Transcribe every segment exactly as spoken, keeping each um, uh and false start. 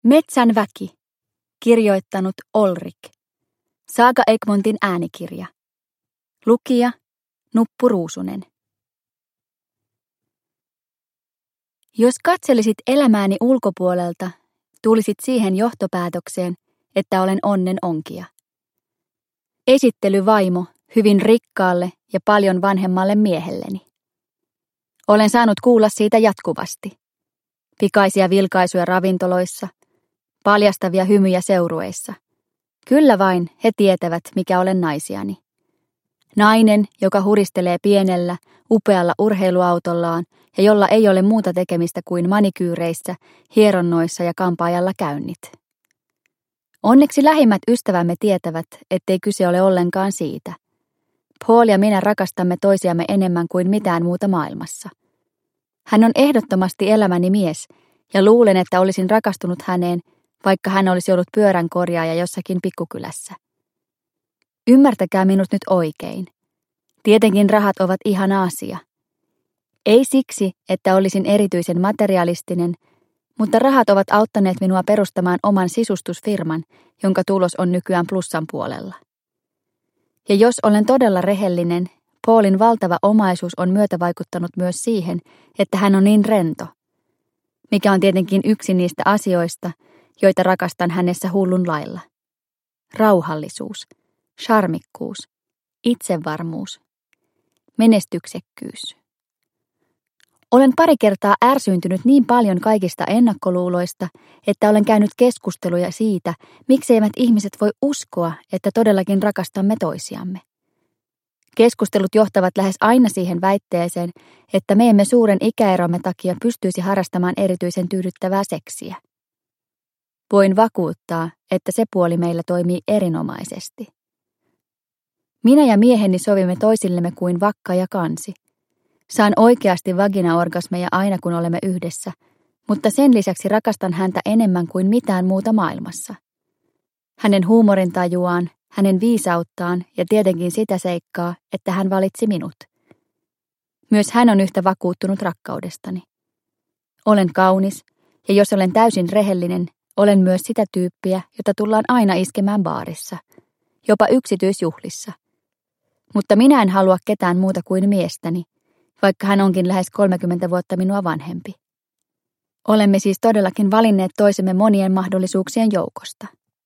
Metsän väki. Kirjoittanut Olrik. Saaga Egmontin äänikirja. Lukija Nuppu Ruusunen. Jos katselisit elämääni ulkopuolelta, tulisit siihen johtopäätökseen, että olen onnen onkija. Esittelyvaimo hyvin rikkaalle ja paljon vanhemmalle miehelleni. Olen saanut kuulla siitä jatkuvasti. Pikaisia vilkaisuja ravintoloissa, paljastavia hymyjä seurueissa. Kyllä vain he tietävät, mikä olen naisiani. Nainen, joka huristelee pienellä, upealla urheiluautollaan ja jolla ei ole muuta tekemistä kuin manikyyreissä, hieronnoissa ja kampaajalla käynnit. Onneksi lähimmät ystävämme tietävät, ettei kyse ole ollenkaan siitä. Paul ja minä rakastamme toisiamme enemmän kuin mitään muuta maailmassa. Hän on ehdottomasti elämäni mies, ja luulen, että olisin rakastunut häneen, vaikka hän olisi ollut pyöränkorjaaja jossakin pikkukylässä. Ymmärtäkää minut nyt oikein. Tietenkin rahat ovat ihana asia. Ei siksi, että olisin erityisen materialistinen, mutta rahat ovat auttaneet minua perustamaan oman sisustusfirman, jonka tulos on nykyään plussan puolella. Ja jos olen todella rehellinen, Paulin valtava omaisuus on myötävaikuttanut myös siihen, että hän on niin rento, mikä on tietenkin yksi niistä asioista, joita rakastan hänessä hullun lailla. Rauhallisuus, charmikkuus, itsevarmuus, menestyksekkyys. Olen pari kertaa ärsyyntynyt niin paljon kaikista ennakkoluuloista, että olen käynyt keskusteluja siitä, mikseivät ihmiset voi uskoa, että todellakin rakastamme toisiamme. Keskustelut johtavat lähes aina siihen väitteeseen, että me emme suuren ikäeromme takia pystyisi harrastamaan erityisen tyydyttävää seksiä. Voin vakuuttaa, että se puoli meillä toimii erinomaisesti. Minä ja mieheni sovimme toisillemme kuin vakka ja kansi. Saan oikeasti vaginaorgasmeja aina kun olemme yhdessä, mutta sen lisäksi rakastan häntä enemmän kuin mitään muuta maailmassa. Hänen huumorintajuaan, hänen viisauttaan ja tietenkin sitä seikkaa, että hän valitsi minut. Myös hän on yhtä vakuuttunut rakkaudestani. Olen kaunis, ja jos olen täysin rehellinen, olen myös sitä tyyppiä, jota tullaan aina iskemään baarissa, jopa yksityisjuhlissa. Mutta minä en halua ketään muuta kuin miestäni, vaikka hän onkin lähes kolmekymmentä vuotta minua vanhempi. Olemme siis todellakin valinneet toisemme monien mahdollisuuksien joukosta.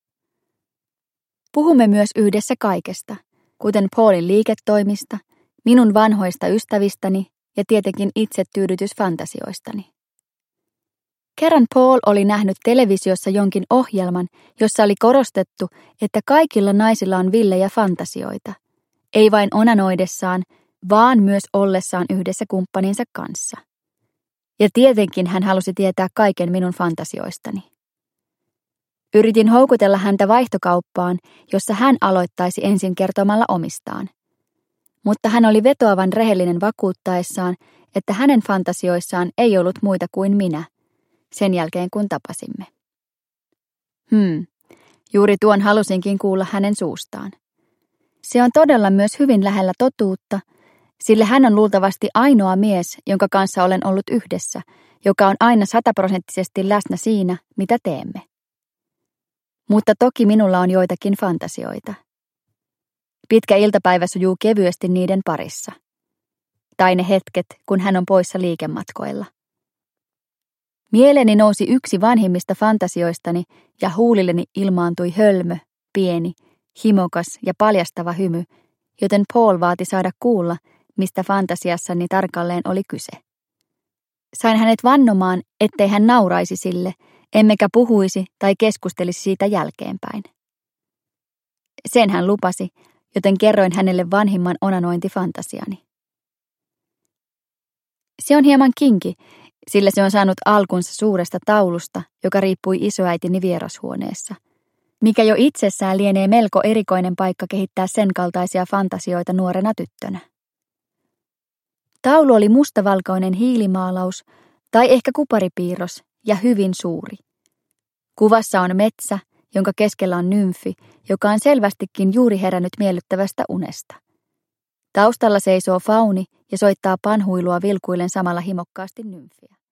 Puhumme myös yhdessä kaikesta, kuten Paulin liiketoimista, minun vanhoista ystävistäni ja tietenkin itsetyydytysfantasioistani. Kerran Paul oli nähnyt televisiossa jonkin ohjelman, jossa oli korostettu, että kaikilla naisilla on villejä fantasioita, ei vain onanoidessaan, vaan myös ollessaan yhdessä kumppaninsa kanssa. Ja tietenkin hän halusi tietää kaiken minun fantasioistani. Yritin houkutella häntä vaihtokauppaan, jossa hän aloittaisi ensin kertomalla omistaan. Mutta hän oli vetoavan rehellinen vakuuttaessaan, että hänen fantasioissaan ei ollut muita kuin minä, sen jälkeen kun tapasimme. Hmm, juuri tuon halusinkin kuulla hänen suustaan. Se on todella myös hyvin lähellä totuutta, sillä hän on luultavasti ainoa mies, jonka kanssa olen ollut yhdessä, joka on aina sataprosenttisesti läsnä siinä, mitä teemme. Mutta toki minulla on joitakin fantasioita. Pitkä iltapäivä sujuu kevyesti niiden parissa. Tai ne hetket, kun hän on poissa liikematkoilla. Mieleeni nousi yksi vanhimmista fantasioistani ja huulilleni ilmaantui hölmö, pieni, himokas ja paljastava hymy, joten Paul vaati saada kuulla, mistä fantasiassani tarkalleen oli kyse. Sain hänet vannomaan, ettei hän nauraisi sille, emmekä puhuisi tai keskustelisi siitä jälkeenpäin. Sen hän lupasi, joten kerroin hänelle vanhimman onanointifantasiani. Se on hieman kinki, sillä se on saanut alkunsa suuresta taulusta, joka riippui isoäitini vierashuoneessa, mikä jo itsessään lienee melko erikoinen paikka kehittää sen kaltaisia fantasioita nuorena tyttönä. Taulu oli mustavalkoinen hiilimaalaus tai ehkä kuparipiirros ja hyvin suuri. Kuvassa on metsä, jonka keskellä on nymfi, joka on selvästikin juuri herännyt miellyttävästä unesta. Taustalla seisoo fauni ja soittaa panhuilua vilkuillen samalla himokkaasti nymfiä.